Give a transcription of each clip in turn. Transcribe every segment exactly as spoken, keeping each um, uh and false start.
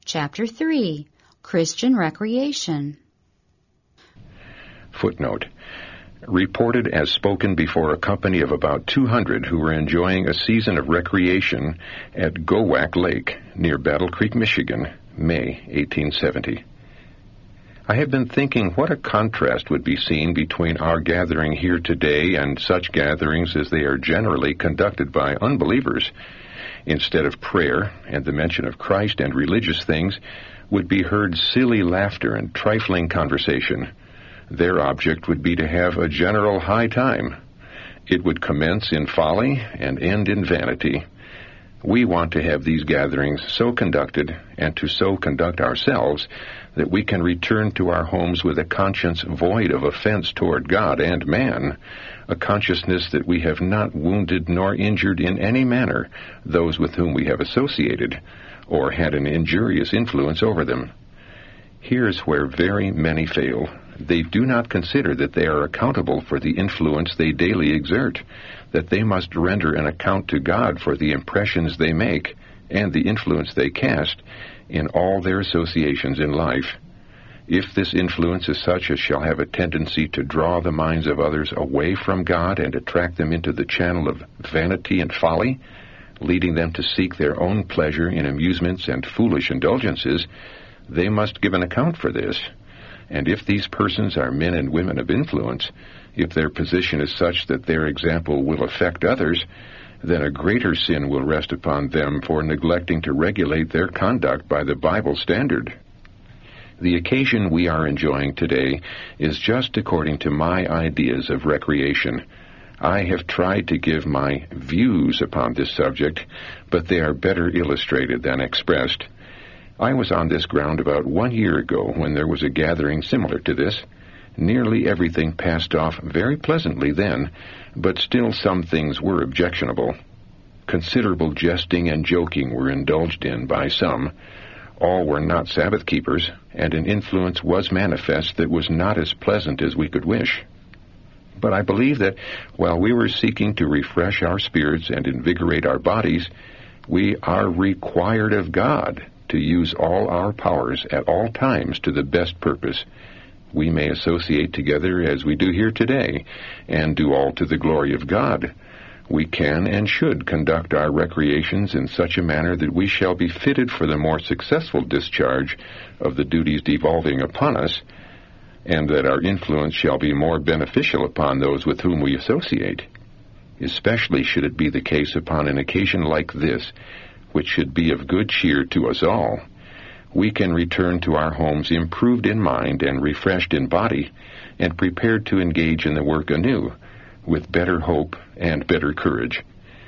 Chapter three, Christian Recreation. Footnote. Reported as spoken before a company of about two hundred who were enjoying a season of recreation at Gowak Lake, near Battle Creek, Michigan, May eighteen seventy. I have been thinking what a contrast would be seen between our gathering here today and such gatherings as they are generally conducted by unbelievers. Instead of prayer and the mention of Christ and religious things, would be heard silly laughter and trifling conversation. Their object would be to have a general high time. It would commence in folly and end in vanity. We want to have these gatherings so conducted and to so conduct ourselves that we can return to our homes with a conscience void of offense toward God and man, a consciousness that we have not wounded nor injured in any manner those with whom we have associated, or had an injurious influence over them. Here's where very many fail. They do not consider that they are accountable for the influence they daily exert, that they must render an account to God for the impressions they make and the influence they cast in all their associations in life. If this influence is such as shall have a tendency to draw the minds of others away from God and attract them into the channel of vanity and folly, leading them to seek their own pleasure in amusements and foolish indulgences, they must give an account for this. And if these persons are men and women of influence, if their position is such that their example will affect others, then a greater sin will rest upon them for neglecting to regulate their conduct by the Bible standard. The occasion we are enjoying today is just according to my ideas of recreation. I have tried to give my views upon this subject, but they are better illustrated than expressed. I was on this ground about one year ago when there was a gathering similar to this. Nearly everything passed off very pleasantly then, but still some things were objectionable. Considerable jesting and joking were indulged in by some. All were not Sabbath keepers, and an influence was manifest that was not as pleasant as we could wish. But I believe that while we were seeking to refresh our spirits and invigorate our bodies, we are required of God to use all our powers at all times to the best purpose. We may associate together as we do here today, and do all to the glory of God. We can and should conduct our recreations in such a manner that we shall be fitted for the more successful discharge of the duties devolving upon us, and that our influence shall be more beneficial upon those with whom we associate. Especially should it be the case upon an occasion like this, which should be of good cheer to us all. We can return to our homes improved in mind and refreshed in body, and prepared to engage in the work anew, with better hope and better courage.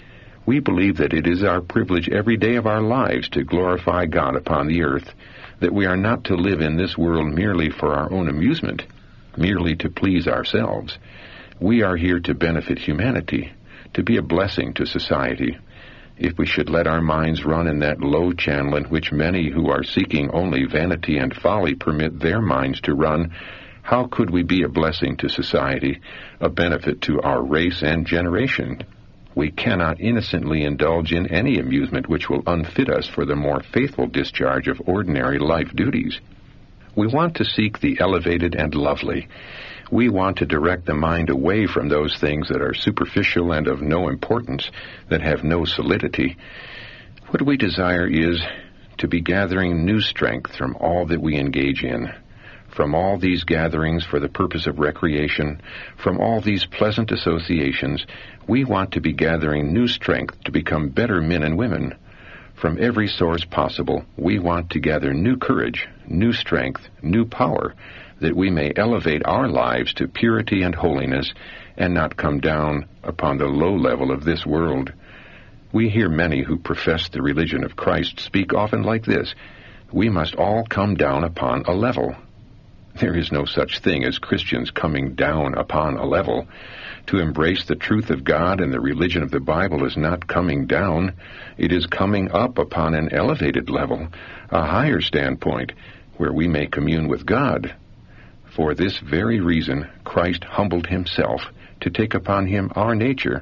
We believe that it is our privilege every day of our lives to glorify God upon the earth, that we are not to live in this world merely for our own amusement, merely to please ourselves. We are here to benefit humanity, to be a blessing to society. If we should let our minds run in that low channel in which many who are seeking only vanity and folly permit their minds to run, how could we be a blessing to society, a benefit to our race and generation? We cannot innocently indulge in any amusement which will unfit us for the more faithful discharge of ordinary life duties. We want to seek the elevated and lovely. We want to direct the mind away from those things that are superficial and of no importance, that have no solidity. What we desire is to be gathering new strength from all that we engage in. From all these gatherings for the purpose of recreation, from all these pleasant associations, we want to be gathering new strength to become better men and women. From every source possible, we want to gather new courage, new strength, new power, that we may elevate our lives to purity and holiness, and not come down upon the low level of this world. We hear many who profess the religion of Christ speak often like this: we must all come down upon a level. There is no such thing as Christians coming down upon a level. To embrace the truth of God and the religion of the Bible is not coming down. It is coming up upon an elevated level, a higher standpoint, where we may commune with God. For this very reason, Christ humbled himself to take upon him our nature,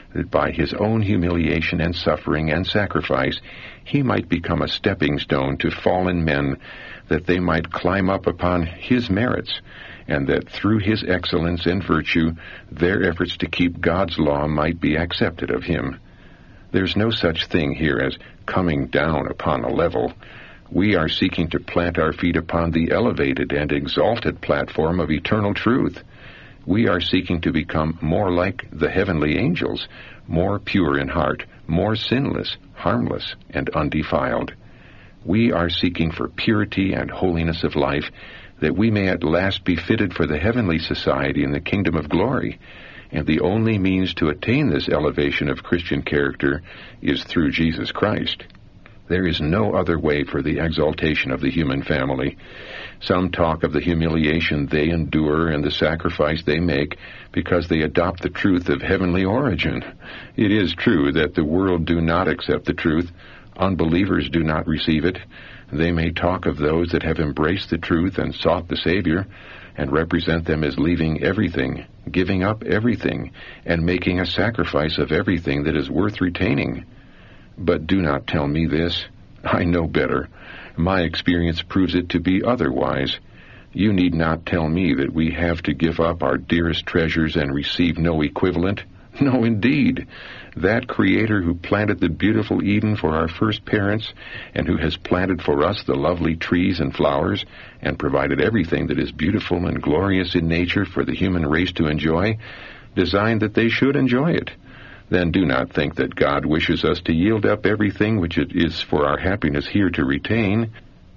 that by his own humiliation and suffering and sacrifice he might become a stepping stone to fallen men, that they might climb up upon his merits, and that through his excellence and virtue their efforts to keep God's law might be accepted of him. There's no such thing here as coming down upon a level. We are seeking to plant our feet upon the elevated and exalted platform of eternal truth. We are seeking to become more like the heavenly angels, more pure in heart, more sinless, harmless, and undefiled. We are seeking for purity and holiness of life, that we may at last be fitted for the heavenly society in the kingdom of glory. And the only means to attain this elevation of Christian character is through Jesus Christ. There is no other way for the exaltation of the human family. Some talk of the humiliation they endure and the sacrifice they make because they adopt the truth of heavenly origin. It is true that the world do not accept the truth. Unbelievers do not receive it. They may talk of those that have embraced the truth and sought the Savior, and represent them as leaving everything, giving up everything, and making a sacrifice of everything that is worth retaining. But do not tell me this. I know better. My experience proves it to be otherwise. You need not tell me that we have to give up our dearest treasures and receive no equivalent. No, indeed. That Creator who planted the beautiful Eden for our first parents, and who has planted for us the lovely trees and flowers, and provided everything that is beautiful and glorious in nature for the human race to enjoy, designed that they should enjoy it. Then do not think that God wishes us to yield up everything which it is for our happiness here to retain.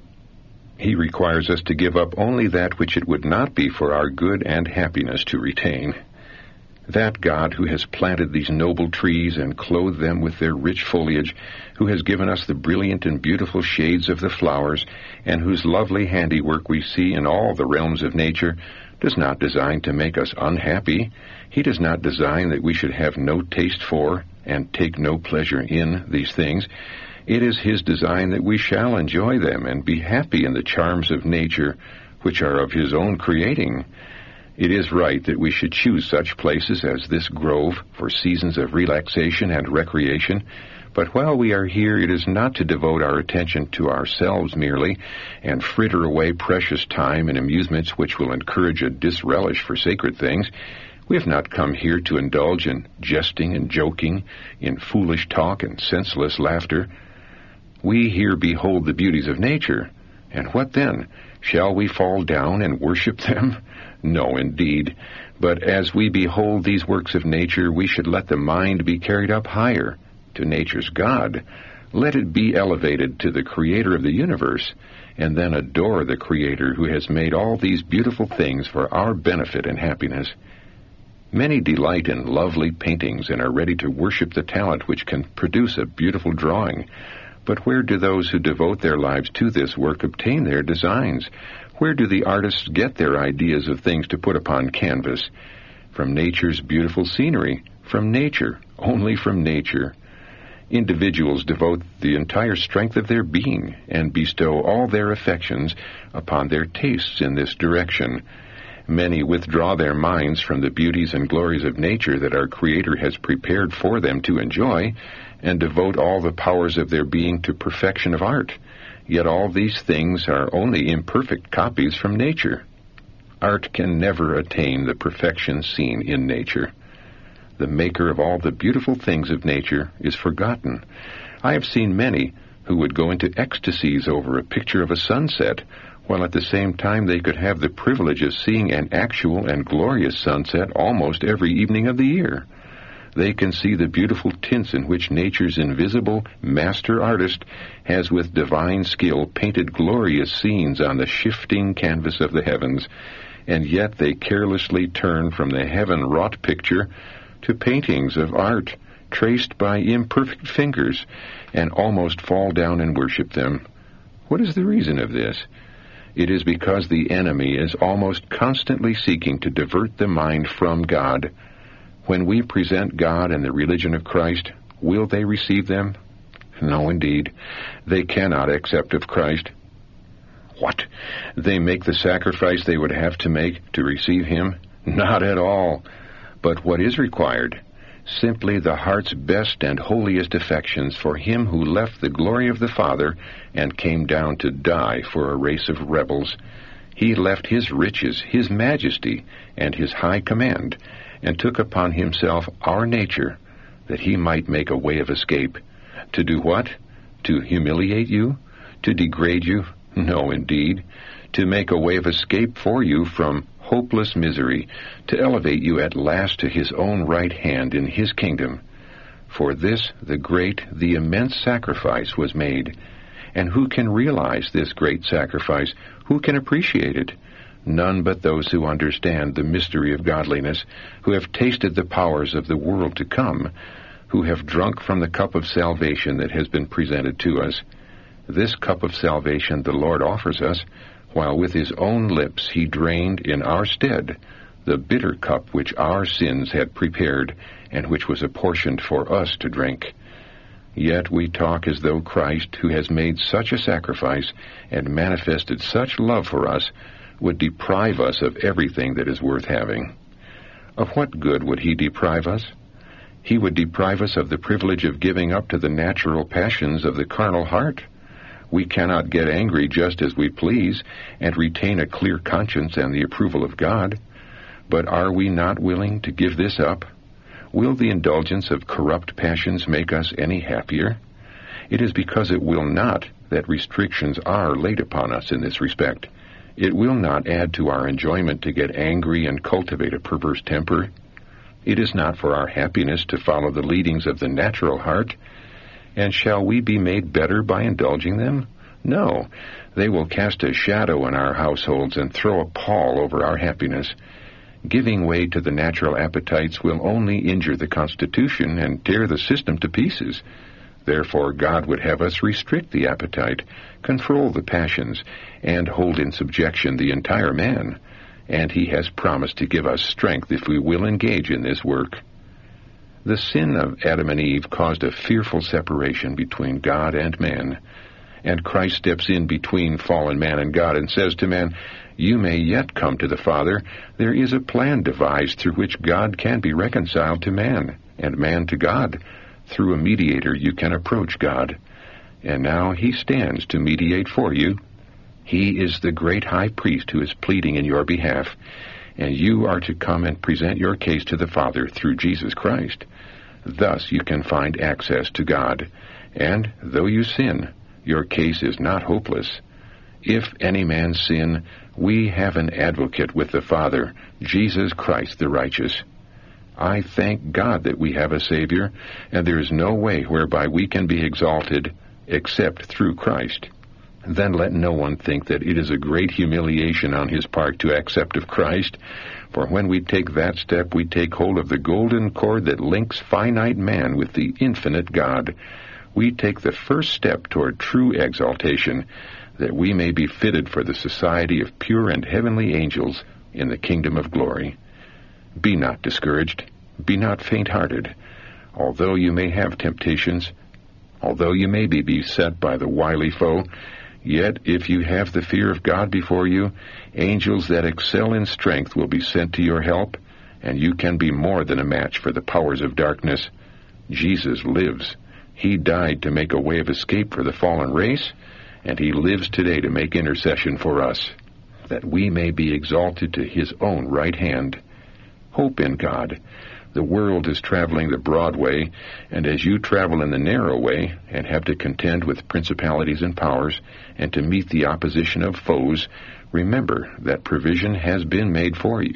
He requires us to give up only that which it would not be for our good and happiness to retain. That God who has planted these noble trees and clothed them with their rich foliage, who has given us the brilliant and beautiful shades of the flowers, and whose lovely handiwork we see in all the realms of nature, does not design to make us unhappy. He does not design that we should have no taste for and take no pleasure in these things. It is His design that we shall enjoy them and be happy in the charms of nature, which are of His own creating. It is right that we should choose such places as this grove for seasons of relaxation and recreation, but while we are here, it is not to devote our attention to ourselves merely, and fritter away precious time in amusements which will encourage a disrelish for sacred things. We have not come here to indulge in jesting and joking, in foolish talk and senseless laughter. We here behold the beauties of nature, and what then? Shall we fall down and worship them? No, indeed. But as we behold these works of nature, we should let the mind be carried up higher, to nature's God. Let it be elevated to the Creator of the universe, and then adore the Creator who has made all these beautiful things for our benefit and happiness. Many delight in lovely paintings and are ready to worship the talent which can produce a beautiful drawing. But where do those who devote their lives to this work obtain their designs? Where do the artists get their ideas of things to put upon canvas? From nature's beautiful scenery, from nature, only from nature. Individuals devote the entire strength of their being and bestow all their affections upon their tastes in this direction. Many withdraw their minds from the beauties and glories of nature that our Creator has prepared for them to enjoy, and devote all the powers of their being to perfection of art. Yet all these things are only imperfect copies from nature. Art can never attain the perfection seen in nature. The maker of all the beautiful things of nature is forgotten. I have seen many who would go into ecstasies over a picture of a sunset, while at the same time they could have the privilege of seeing an actual and glorious sunset almost every evening of the year. They can see the beautiful tints in which nature's invisible master artist has with divine skill painted glorious scenes on the shifting canvas of the heavens, and yet they carelessly turn from the heaven-wrought picture to paintings of art traced by imperfect fingers, and almost fall down and worship them. What is the reason of this? It is because the enemy is almost constantly seeking to divert the mind from God. When we present God and the religion of Christ, will they receive them? No, indeed. They cannot accept of Christ. What? They make the sacrifice they would have to make to receive Him? Not at all. But what is required? simply the heart's best and holiest affections for him who left the glory of the Father and came down to die for a race of rebels. He left his riches, his majesty, and his high command, and took upon himself our nature, that he might make a way of escape. To do what? To humiliate you? To degrade you? No, indeed. To make a way of escape for you from hopeless misery, to elevate you at last to his own right hand in his kingdom. For this, the great, the immense sacrifice was made. And who can realize this great sacrifice? Who can appreciate it? None but those who understand the mystery of godliness, who have tasted the powers of the world to come, who have drunk from the cup of salvation that has been presented to us. This cup of salvation the Lord offers us, while with his own lips he drained in our stead the bitter cup which our sins had prepared, and which was apportioned for us to drink. Yet we talk as though Christ, who has made such a sacrifice and manifested such love for us, would deprive us of everything that is worth having. Of what good would he deprive us? He would deprive us of the privilege of giving up to the natural passions of the carnal heart. We cannot get angry just as we please and retain a clear conscience and the approval of God. But are we not willing to give this up? Will the indulgence of corrupt passions make us any happier? It is because it will not that restrictions are laid upon us in this respect. It will not add to our enjoyment to get angry and cultivate a perverse temper. It is not for our happiness to follow the leadings of the natural heart. And shall we be made better by indulging them? No, they will cast a shadow in our households and throw a pall over our happiness. Giving way to the natural appetites will only injure the constitution and tear the system to pieces. Therefore God would have us restrict the appetite, control the passions, and hold in subjection the entire man. And he has promised to give us strength if we will engage in this work. The sin of Adam and Eve caused a fearful separation between God and man. And Christ steps in between fallen man and God and says to man, "You may yet come to the Father. There is a plan devised through which God can be reconciled to man, and man to God. Through a mediator you can approach God. And now he stands to mediate for you. He is the great high priest who is pleading in your behalf, and you are to come and present your case to the Father through Jesus Christ. Thus you can find access to God, and though you sin, your case is not hopeless. If any man sin, we have an advocate with the Father, Jesus Christ the righteous." I thank God that we have a Savior, and there is no way whereby we can be exalted except through Christ. Then let no one think that it is a great humiliation on his part to accept of Christ, for when we take that step, we take hold of the golden cord that links finite man with the infinite God. We take the first step toward true exaltation, that we may be fitted for the society of pure and heavenly angels in the kingdom of glory. Be not discouraged. Be not faint-hearted. Although you may have temptations, although you may be beset by the wily foe, yet if you have the fear of God before you, angels that excel in strength will be sent to your help, and you can be more than a match for the powers of darkness. Jesus lives. He died to make a way of escape for the fallen race, and he lives today to make intercession for us, that we may be exalted to his own right hand. Hope in God. The world is traveling the broad way, and as you travel in the narrow way, and have to contend with principalities and powers, and to meet the opposition of foes, remember that provision has been made for you.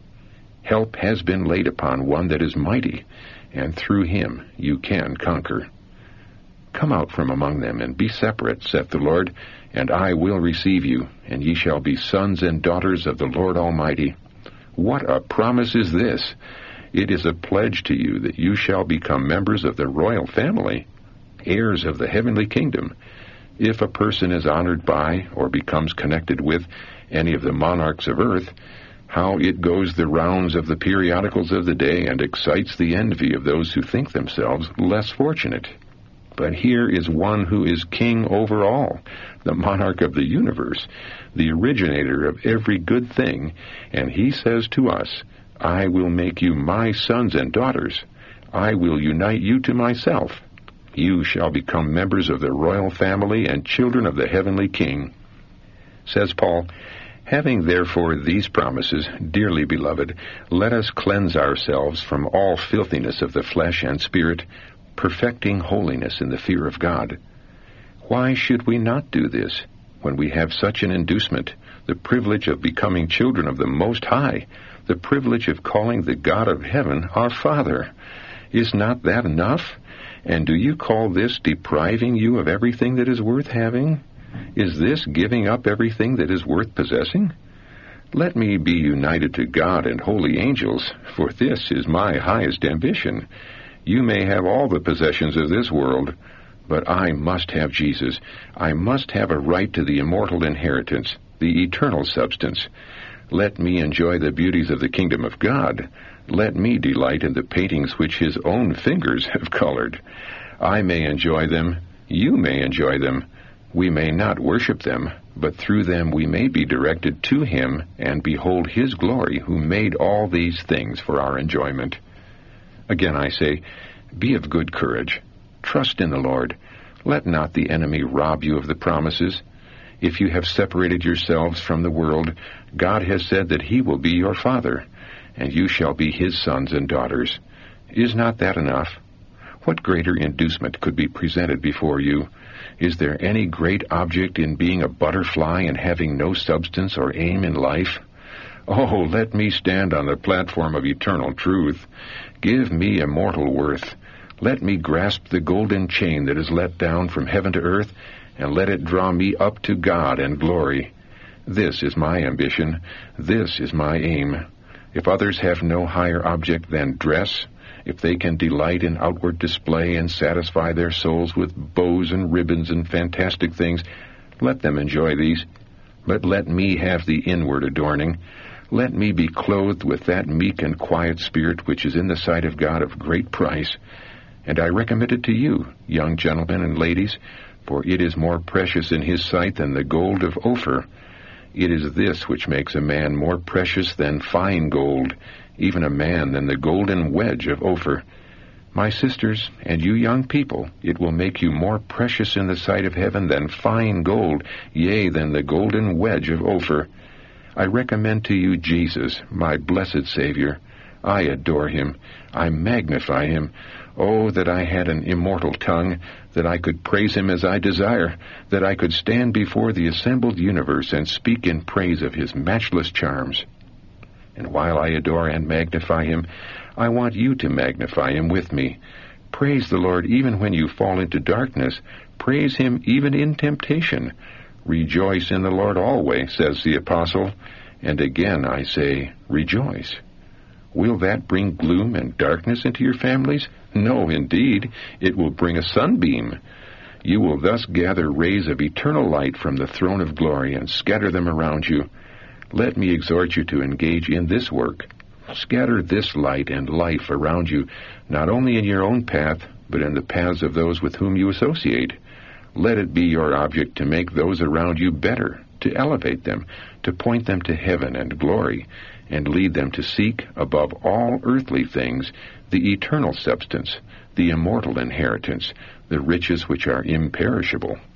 Help has been laid upon one that is mighty, and through him you can conquer. Come out from among them, and be separate, saith the Lord, and I will receive you, and ye shall be sons and daughters of the Lord Almighty. What a promise is this! It is a pledge to you that you shall become members of the royal family, heirs of the heavenly kingdom. If a person is honored by, or becomes connected with, any of the monarchs of earth, how it goes the rounds of the periodicals of the day and excites the envy of those who think themselves less fortunate. But here is one who is king over all, the monarch of the universe, the originator of every good thing, and he says to us, I will make you my sons and daughters. I will unite you to myself. You shall become members of the royal family and children of the heavenly King. Says Paul, having therefore these promises, dearly beloved, let us cleanse ourselves from all filthiness of the flesh and spirit, perfecting holiness in the fear of God. Why should we not do this, when we have such an inducement, the privilege of becoming children of the Most High, the privilege of calling the God of heaven our Father? Is not that enough? And do you call this depriving you of everything that is worth having? Is this giving up everything that is worth possessing? Let me be united to God and holy angels, for this is my highest ambition. You may have all the possessions of this world, but I must have Jesus. I must have a right to the immortal inheritance, the eternal substance. Let me enjoy the beauties of the kingdom of God. Let me delight in the paintings which his own fingers have colored. I may enjoy them. You may enjoy them. We may not worship them, but through them we may be directed to him and behold his glory, who made all these things for our enjoyment. Again I say, be of good courage. Trust in the Lord. Let not the enemy rob you of the promises. If you have separated yourselves from the world, God has said that he will be your Father, and you shall be his sons and daughters. Is not that enough? What greater inducement could be presented before you? Is there any great object in being a butterfly and having no substance or aim in life? Oh, let me stand on the platform of eternal truth. Give me immortal worth. Let me grasp the golden chain that is let down from heaven to earth, and let it draw me up to God and glory. This is my ambition. This is my aim. If others have no higher object than dress, if they can delight in outward display and satisfy their souls with bows and ribbons and fantastic things, let them enjoy these. But let me have the inward adorning. Let me be clothed with that meek and quiet spirit which is in the sight of God of great price. And I recommend it to you, young gentlemen and ladies, for it is more precious in his sight than the gold of Ophir. It is this which makes a man more precious than fine gold, even a man than the golden wedge of Ophir. My sisters, and you young people, it will make you more precious in the sight of heaven than fine gold, yea, than the golden wedge of Ophir. I recommend to you Jesus, my blessed Savior. I adore him. I magnify him. Oh, that I had an immortal tongue, that I could praise him as I desire, that I could stand before the assembled universe and speak in praise of his matchless charms. And while I adore and magnify him, I want you to magnify him with me. Praise the Lord even when you fall into darkness. Praise him even in temptation. Rejoice in the Lord always, says the apostle. And again I say, rejoice. Will that bring gloom and darkness into your families? No, indeed. It will bring a sunbeam. You will thus gather rays of eternal light from the throne of glory and scatter them around you. Let me exhort you to engage in this work. Scatter this light and life around you, not only in your own path, but in the paths of those with whom you associate. Let it be your object to make those around you better, to elevate them, to point them to heaven and glory, and lead them to seek, above all earthly things, the eternal substance, the immortal inheritance, the riches which are imperishable.